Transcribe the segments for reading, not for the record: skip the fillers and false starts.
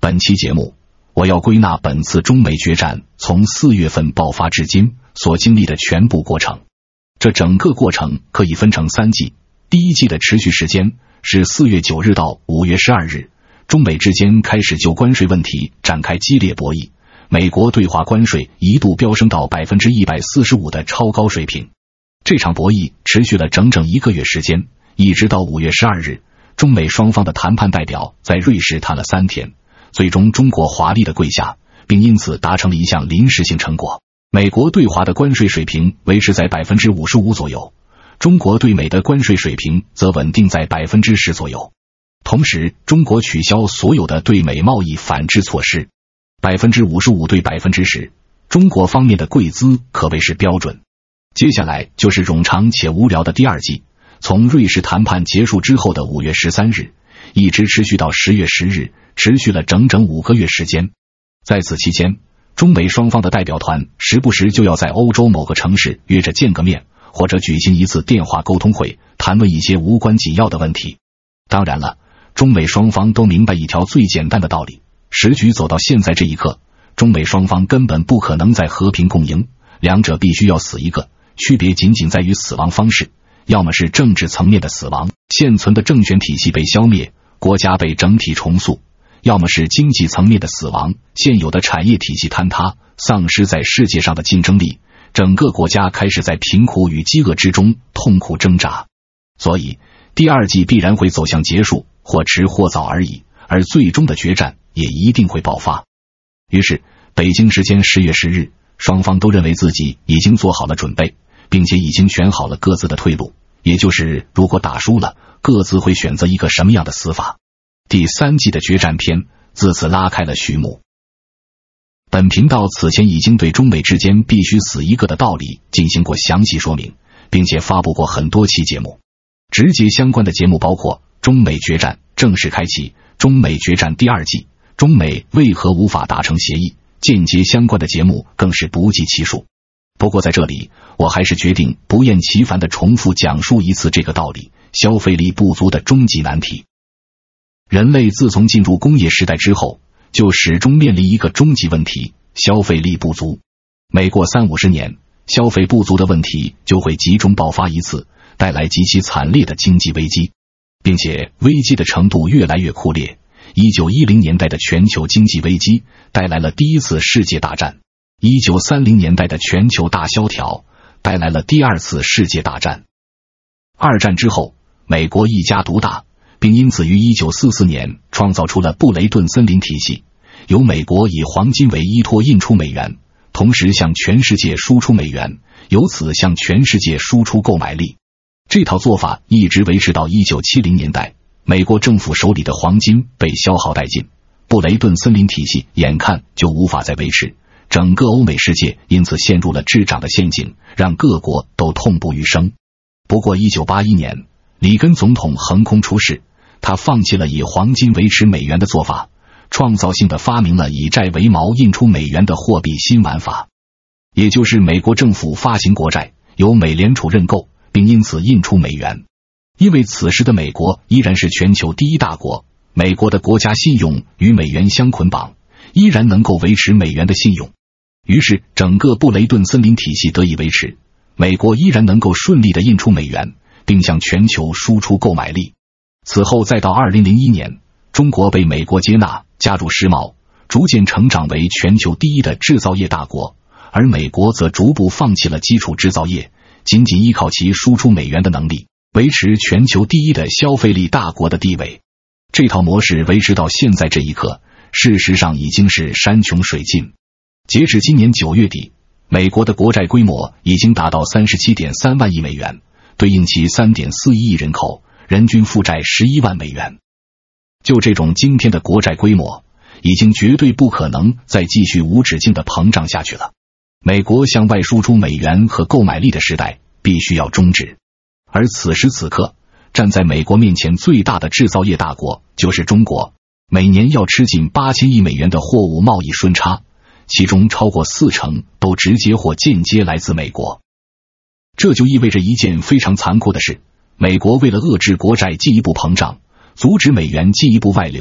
本期节目，我要归纳本次中美决战从4月份爆发至今所经历的全部过程。这整个过程可以分成3季，第一季的持续时间是4月9日到5月12日，中美之间开始就关税问题展开激烈博弈，美国对华关税一度飙升到 145% 的超高水平。这场博弈持续了整整1个月时间，一直到5月12日，中美双方的谈判代表在瑞士谈了3天，最终中国华丽的跪下，并因此达成了一项临时性成果。美国对华的关税水平维持在 55% 左右，中国对美的关税水平则稳定在 10% 左右。同时，中国取消所有的对美贸易反制措施， 55% 对 10%， 中国方面的跪姿可谓是标准。接下来就是冗长且无聊的第2季，从瑞士谈判结束之后的5月13日，一直持续到10月10日，持续了整整5个月时间。在此期间，中美双方的代表团时不时就要在欧洲某个城市约着见个面，或者举行一次电话沟通会，谈论一些无关紧要的问题。当然了，中美双方都明白一条最简单的道理，时局走到现在这一刻，中美双方根本不可能再和平共赢，两者必须要死一个，区别仅仅在于死亡方式，要么是政治层面的死亡，现存的政权体系被消灭，国家被整体重塑，要么是经济层面的死亡，现有的产业体系坍塌，丧失在世界上的竞争力，整个国家开始在贫苦与饥饿之中痛苦挣扎。所以第2季必然会走向结束，或迟或早而已，而最终的决战也一定会爆发。于是北京时间10月10日，双方都认为自己已经做好了准备，并且已经选好了各自的退路，也就是如果打输了，各自会选择一个什么样的死法。第3季的决战篇自此拉开了序幕。本频道此前已经对中美之间必须死一个的道理进行过详细说明，并且发布过很多期节目。直接相关的节目包括中美决战正式开启、中美决战第2季、中美为何无法达成协议，间接相关的节目更是不计其数。不过在这里，我还是决定不厌其烦地重复讲述一次这个道理：消费力不足的终极难题。人类自从进入工业时代之后，就始终面临一个终极问题：消费力不足。每过30-50年，消费不足的问题就会集中爆发一次，带来极其惨烈的经济危机，并且危机的程度越来越酷烈。1910年代的全球经济危机带来了第1次世界大战，1930年代的全球大萧条带来了第2次世界大战。2战之后，美国一家独大，并因此于1944年创造出了布雷顿森林体系，由美国以黄金为依托印出美元，同时向全世界输出美元，由此向全世界输出购买力。这套做法一直维持到1970年代，美国政府手里的黄金被消耗殆尽，布雷顿森林体系眼看就无法再维持，整个欧美世界因此陷入了滞涨的陷阱，让各国都痛不欲生。不过1981年，里根总统横空出世，他放弃了以黄金维持美元的做法，创造性的发明了以债为锚印出美元的货币新玩法，也就是美国政府发行国债，由美联储认购，并因此印出美元。因为此时的美国依然是全球第1大国，美国的国家信用与美元相捆绑，依然能够维持美元的信用。于是整个布雷顿森林体系得以维持，美国依然能够顺利地印出美元，并向全球输出购买力。此后再到2001年，中国被美国接纳，加入时髦，逐渐成长为全球第1的制造业大国，而美国则逐步放弃了基础制造业，仅仅依靠其输出美元的能力，维持全球第1的消费力大国的地位。这套模式维持到现在这一刻，事实上已经是山穷水尽。截至今年9月底，美国的国债规模已经达到 37.3 万亿美元，对应其 3.41 亿人口，人均负债11万美元。就这种惊天的国债规模，已经绝对不可能再继续无止境的膨胀下去了。美国向外输出美元和购买力的时代必须要终止。而此时此刻，站在美国面前最大的制造业大国就是中国，每年要吃进8000亿美元的货物贸易顺差，其中超过40%都直接或间接来自美国。这就意味着一件非常残酷的事，美国为了遏制国债进一步膨胀，阻止美元进一步外流，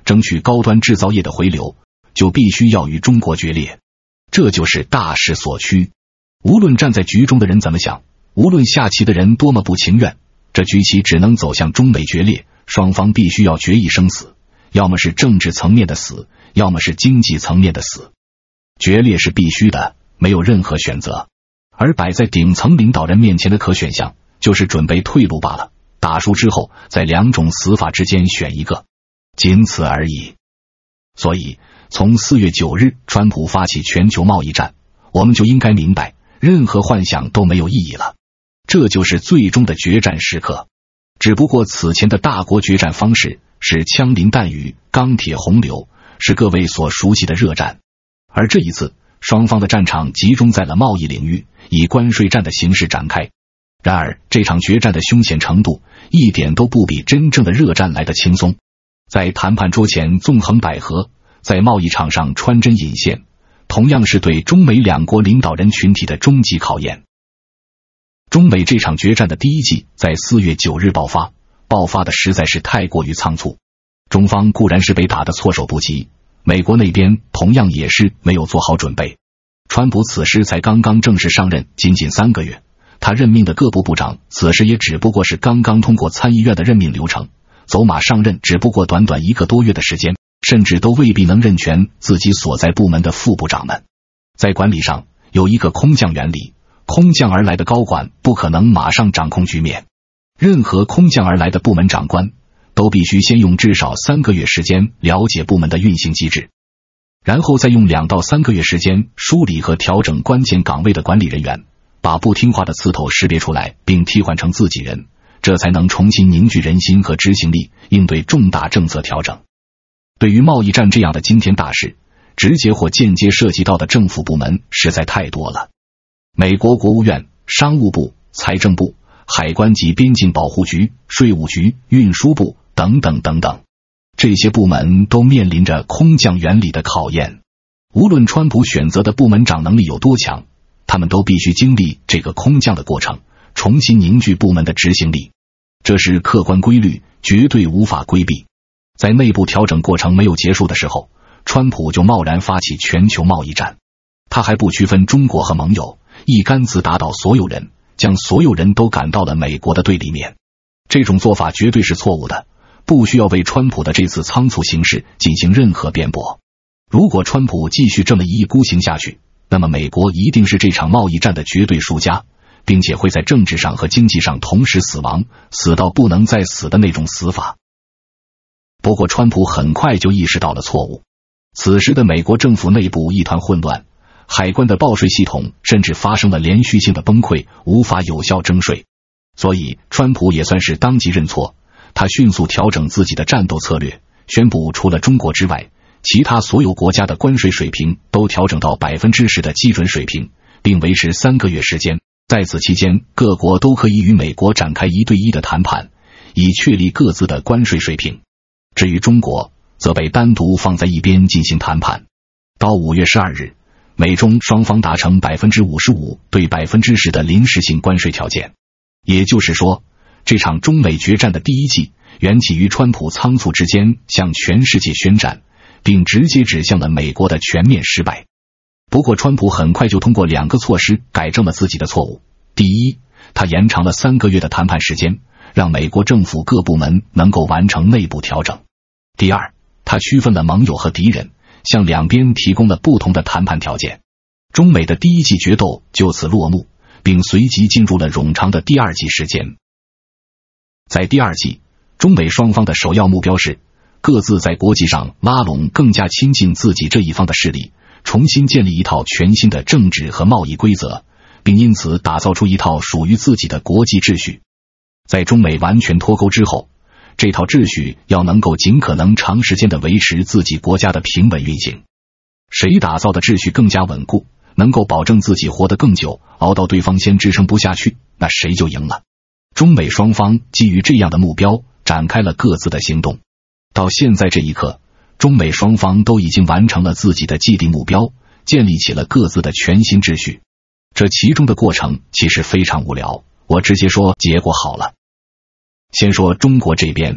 争取高端制造业的回流，就必须要与中国决裂，这就是大势所趋。无论站在局中的人怎么想，无论下棋的人多么不情愿，这局棋只能走向中美决裂，双方必须要决一生死，要么是政治层面的死，要么是经济层面的死。决裂是必须的，没有任何选择。而摆在顶层领导人面前的可选项，就是准备退路罢了。打输之后，在两种死法之间选一个，仅此而已。所以，从4月9日川普发起全球贸易战，我们就应该明白，任何幻想都没有意义了。这就是最终的决战时刻。只不过此前的大国决战方式是枪林弹雨、钢铁洪流，是各位所熟悉的热战。而这一次，双方的战场集中在了贸易领域，以关税战的形式展开。然而，这场决战的凶险程度一点都不比真正的热战来得轻松。在谈判桌前纵横捭阖，在贸易场上穿针引线，同样是对中美两国领导人群体的终极考验。中美这场决战的第一季在4月9日爆发的实在是太过于仓促。中方固然是被打得措手不及，美国那边同样也是没有做好准备。川普此时才刚刚正式上任仅3个月，他任命的各部部长此时也只不过是刚刚通过参议院的任命流程，走马上任只不过短短1个多月的时间，甚至都未必能任全自己所在部门的副部长们。在管理上有一个空降原理，空降而来的高管不可能马上掌控局面，任何空降而来的部门长官都必须先用至少3个月时间了解部门的运行机制，然后再用2到3个月时间梳理和调整关键岗位的管理人员，把不听话的刺头识别出来并替换成自己人，这才能重新凝聚人心和执行力，应对重大政策调整。对于贸易战这样的惊天大事，直接或间接涉及到的政府部门实在太多了。美国国务院、商务部、财政部、海关及边境保护局、税务局、运输部等等等等，这些部门都面临着空降原理的考验。无论川普选择的部门长能力有多强，他们都必须经历这个空降的过程，重新凝聚部门的执行力。这是客观规律，绝对无法规避。在内部调整过程没有结束的时候，川普就贸然发起全球贸易战。他还不区分中国和盟友，一竿子打倒所有人，将所有人都赶到了美国的对立面。这种做法绝对是错误的，不需要为川普的这次仓促行事进行任何辩驳。如果川普继续这么一意孤行下去，那么美国一定是这场贸易战的绝对输家，并且会在政治上和经济上同时死亡，死到不能再死的那种死法。不过川普很快就意识到了错误。此时的美国政府内部一团混乱，海关的报税系统甚至发生了连续性的崩溃，无法有效征税。所以川普也算是当即认错，他迅速调整自己的战斗策略，宣布除了中国之外，其他所有国家的关税水平都调整到 10% 的基准水平，并维持3个月时间。在此期间，各国都可以与美国展开1对1的谈判，以确立各自的关税水平。至于中国，则被单独放在一边进行谈判。到5月12日，美中双方达成 55% 对 10% 的临时性关税条件。也就是说，这场中美决战的第一季缘起于川普仓促之间向全世界宣战，并直接指向了美国的全面失败。不过川普很快就通过2个措施改正了自己的错误。第一，他延长了3个月的谈判时间，让美国政府各部门能够完成内部调整。第二，他区分了盟友和敌人，向两边提供了不同的谈判条件。中美的第一季决斗就此落幕，并随即进入了冗长的第2季时间。在第2季，中美双方的首要目标是各自在国际上拉拢更加亲近自己这一方的势力，重新建立一套全新的政治和贸易规则，并因此打造出一套属于自己的国际秩序。在中美完全脱钩之后，这套秩序要能够尽可能长时间地维持自己国家的平稳运行。谁打造的秩序更加稳固，能够保证自己活得更久，熬到对方先支撑不下去，那谁就赢了。中美双方基于这样的目标展开了各自的行动。到现在这一刻，中美双方都已经完成了自己的既定目标，建立起了各自的全新秩序。这其中的过程其实非常无聊，我直接说结果好了。先说中国这边，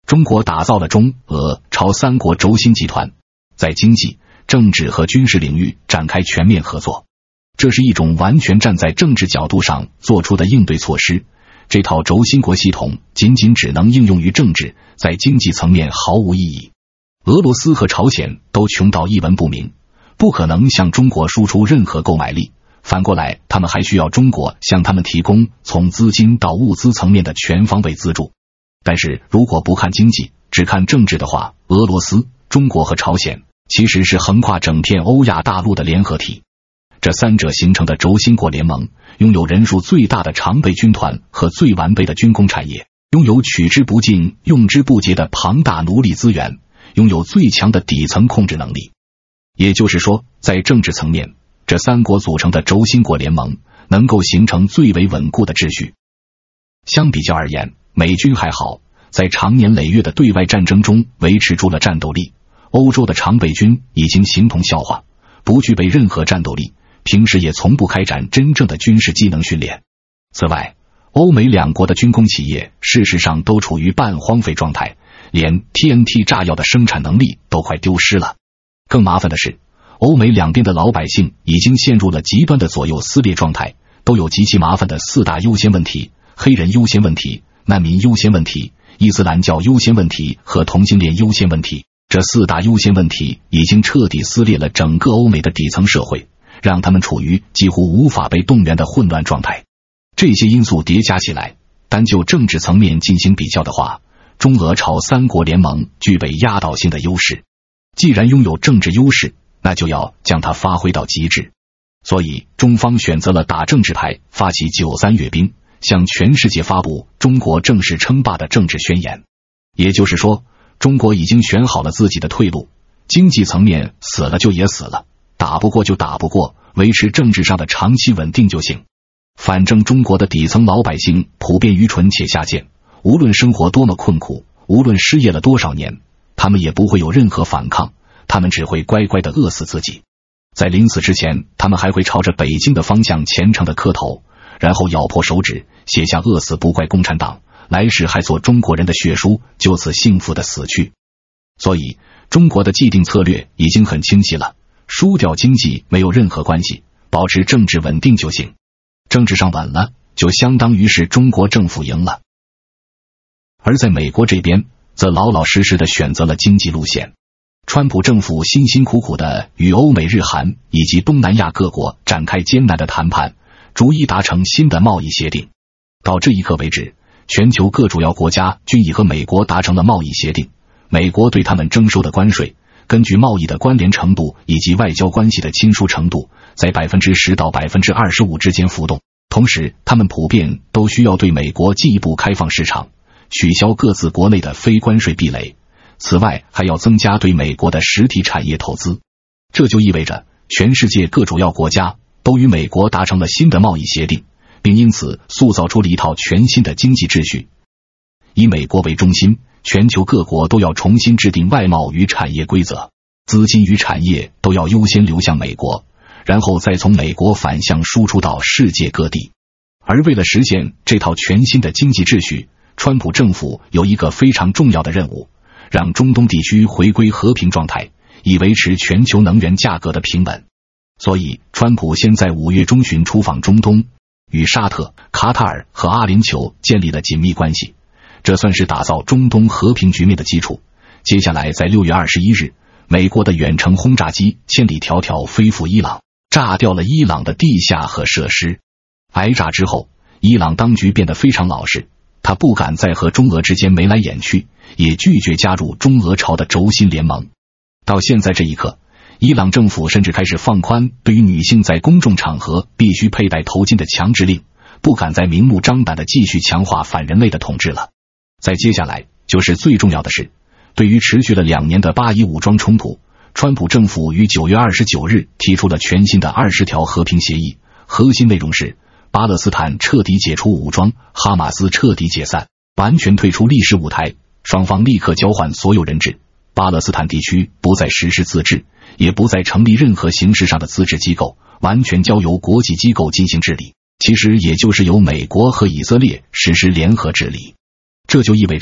中国打造了中俄朝三国轴心集团，在经济、政治和军事领域展开全面合作。这是一种完全站在政治角度上做出的应对措施。这套轴心国系统仅只能应用于政治，在经济层面毫无意义。俄罗斯和朝鲜都穷到一文不名，不可能向中国输出任何购买力，反过来他们还需要中国向他们提供从资金到物资层面的全方位资助。但是如果不看经济，只看政治的话，俄罗斯、中国和朝鲜其实是横跨整片欧亚大陆的联合体。这三者形成的轴心国联盟，拥有人数最大的常备军团和最完备的军工产业，拥有取之不尽、用之不竭的庞大奴隶资源，拥有最强的底层控制能力。也就是说，在政治层面，这三国组成的轴心国联盟能够形成最为稳固的秩序。相比较而言，美军还好，在长年累月的对外战争中维持住了战斗力。欧洲的常备军已经形同笑话，不具备任何战斗力，平时也从不开展真正的军事技能训练。此外，欧美两国的军工企业事实上都处于半荒废状态，连 TNT 炸药的生产能力都快丢失了。更麻烦的是，欧美两边的老百姓已经陷入了极端的左右撕裂状态，都有极其麻烦的四大优先问题：黑人优先问题、难民优先问题、伊斯兰教优先问题和同性恋优先问题。这四大优先问题已经彻底撕裂了整个欧美的底层社会，让他们处于几乎无法被动员的混乱状态。这些因素叠加起来，单就政治层面进行比较的话，中俄朝三国联盟具备压倒性的优势。既然拥有政治优势，那就要将它发挥到极致。所以中方选择了打政治牌，发起93阅兵，向全世界发布中国正式称霸的政治宣言。也就是说，中国已经选好了自己的退路，经济层面死了就也死了，打不过就打不过，维持政治上的长期稳定就行。反正中国的底层老百姓普遍愚蠢且下贱，无论生活多么困苦，无论失业了多少年，他们也不会有任何反抗，他们只会乖乖地饿死自己。在临死之前，他们还会朝着北京的方向虔诚地磕头，然后咬破手指，写下饿死不怪共产党，来世还做中国人的血书，就此幸福的死去。所以中国的既定策略已经很清晰了，输掉经济没有任何关系，保持政治稳定就行。政治上稳了，就相当于是中国政府赢了。而在美国这边，则老老实实的选择了经济路线。川普政府辛辛苦苦的与欧美日韩以及东南亚各国展开艰难的谈判，逐一达成新的贸易协定。到这一刻为止，全球各主要国家均已和美国达成了贸易协定，美国对他们征收的关税，根据贸易的关联程度以及外交关系的亲疏程度，在 10% 到 25% 之间浮动。同时，他们普遍都需要对美国进一步开放市场，取消各自国内的非关税壁垒。此外，还要增加对美国的实体产业投资。这就意味着全世界各主要国家都与美国达成了新的贸易协定，并因此塑造出了一套全新的经济秩序。以美国为中心，全球各国都要重新制定外贸与产业规则，资金与产业都要优先流向美国，然后再从美国反向输出到世界各地。而为了实现这套全新的经济秩序，川普政府有一个非常重要的任务，让中东地区回归和平状态，以维持全球能源价格的平稳。所以川普先在5月中旬出访中东，与沙特、卡塔尔和阿联酋建立了紧密关系，这算是打造中东和平局面的基础。接下来在6月21日，美国的远程轰炸机千里迢迢飞赴伊朗，炸掉了伊朗的地下核设施。挨炸之后，伊朗当局变得非常老实，他不敢再和中俄之间眉来眼去，也拒绝加入中俄朝的轴心联盟。到现在这一刻，伊朗政府甚至开始放宽对于女性在公众场合必须佩戴头巾的强制令，不敢再明目张胆地继续强化反人类的统治了。再接下来就是最重要的事，对于持续了2年的巴以武装冲突，川普政府于9月29日提出了全新的20条和平协议，核心内容是巴勒斯坦彻底解除武装，哈马斯彻底解散，完全退出历史舞台，双方立刻交换所有人质，巴勒斯坦地区不再实施自治，也不再成立任何形式上的自治机构，完全交由国际机构进行治理，其实也就是由美国和以色列实施联合治理。这就意味着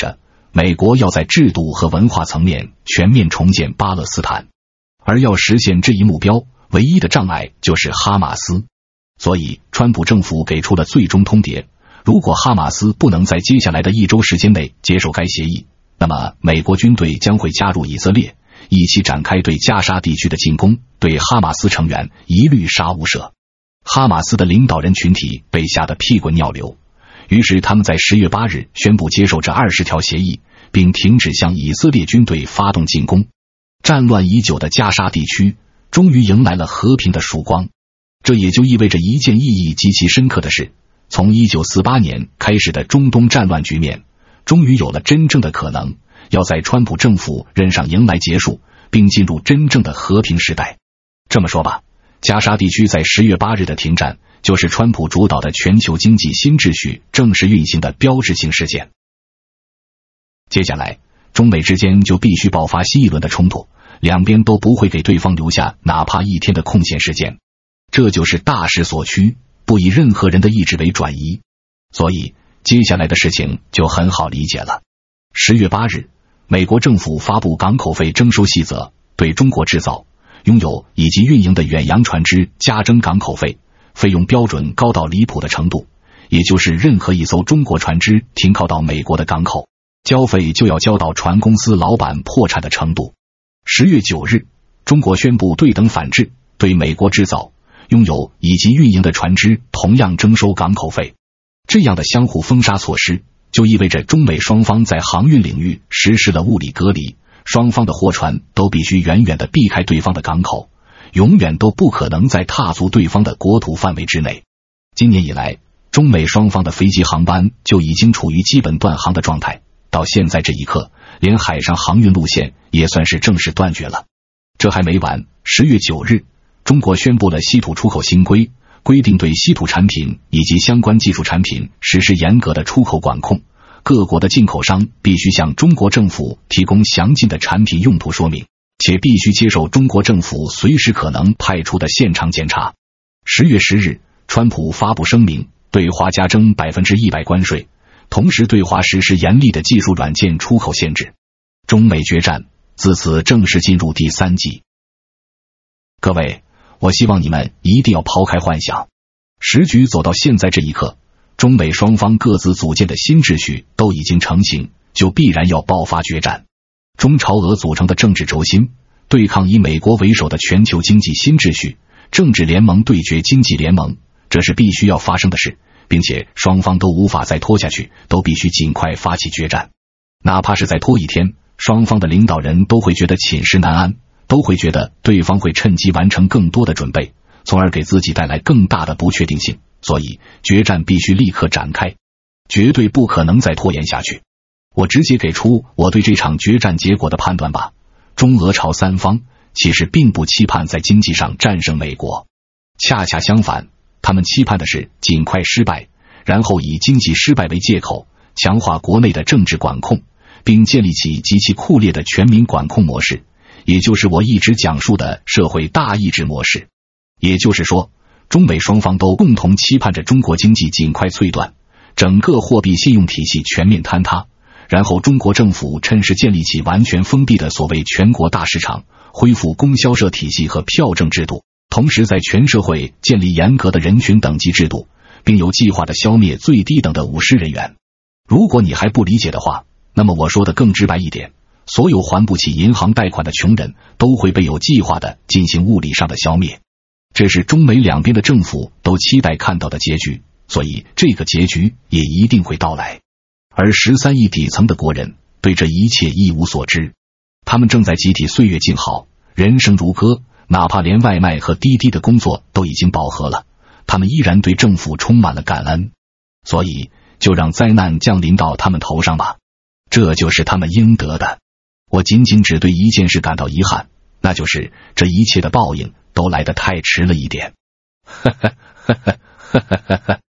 美国要在制度和文化层面全面重建巴勒斯坦，而要实现这一目标，唯一的障碍就是哈马斯。所以川普政府给出了最终通牒，如果哈马斯不能在接下来的1周时间内接受该协议，那么美国军队将会加入以色列，一起展开对加沙地区的进攻，对哈马斯成员一律杀无赦。哈马斯的领导人群体被吓得屁滚尿流，于是他们在10月8日宣布接受这20条协议，并停止向以色列军队发动进攻。战乱已久的加沙地区终于迎来了和平的曙光。这也就意味着一件意义极其深刻的事，从1948年开始的中东战乱局面终于有了真正的可能，要在川普政府任上迎来结束，并进入真正的和平时代。这么说吧，加沙地区在10月8日的停战就是川普主导的全球经济新秩序正式运行的标志性事件。接下来中美之间就必须爆发新一轮的冲突，两边都不会给对方留下哪怕一天的空闲时间，这就是大势所趋，不以任何人的意志为转移。所以接下来的事情就很好理解了。10月8日，美国政府发布港口费征收细则，对中国制造、拥有以及运营的远洋船只加征港口费，费用标准高到离谱的程度，也就是任何一艘中国船只停靠到美国的港口，交费就要交到船公司老板破产的程度。10月9日，中国宣布对等反制，对美国制造、拥有以及运营的船只同样征收港口费。这样的相互封杀措施就意味着中美双方在航运领域实施了物理隔离，双方的货船都必须远远地避开对方的港口，永远都不可能再踏足对方的国土范围之内。今年以来，中美双方的飞机航班就已经处于基本断航的状态，到现在这一刻，连海上航运路线也算是正式断绝了。这还没完，10月9日，中国宣布了稀土出口新规，规定对稀土产品以及相关技术产品实施严格的出口管控，各国的进口商必须向中国政府提供详尽的产品用途说明，且必须接受中国政府随时可能派出的现场检查。10月10日，川普发布声明，对华加征100%关税，同时对华实施严厉的技术软件出口限制。中美决战自此正式进入第3季。各位，我希望你们一定要抛开幻想，时局走到现在这一刻，中美双方各自组建的新秩序都已经成型，就必然要爆发决战。中朝俄组成的政治轴心，对抗以美国为首的全球经济新秩序，政治联盟对决经济联盟，这是必须要发生的事，并且双方都无法再拖下去，都必须尽快发起决战。哪怕是再拖一天，双方的领导人都会觉得寝食难安，都会觉得对方会趁机完成更多的准备，从而给自己带来更大的不确定性。所以决战必须立刻展开，绝对不可能再拖延下去。我直接给出我对这场决战结果的判断吧。中俄朝三方其实并不期盼在经济上战胜美国，恰恰相反，他们期盼的是尽快失败，然后以经济失败为借口，强化国内的政治管控，并建立起极其酷烈的全民管控模式，也就是我一直讲述的社会大意志模式。也就是说，中美双方都共同期盼着中国经济尽快脆断，整个货币信用体系全面坍塌，然后中国政府趁势建立起完全封闭的所谓全国大市场，恢复供销社体系和票证制度，同时在全社会建立严格的人群等级制度，并有计划地消灭最低等的武士人员。如果你还不理解的话，那么我说的更直白一点，所有还不起银行贷款的穷人都会被有计划地进行物理上的消灭。这是中美两边的政府都期待看到的结局，所以这个结局也一定会到来。而13亿底层的国人对这一切一无所知，他们正在集体岁月静好，人生如歌，哪怕连外卖和滴滴的工作都已经饱和了，他们依然对政府充满了感恩。所以就让灾难降临到他们头上吧，这就是他们应得的。我仅只对一件事感到遗憾，那就是这一切的报应都来得太迟了一点。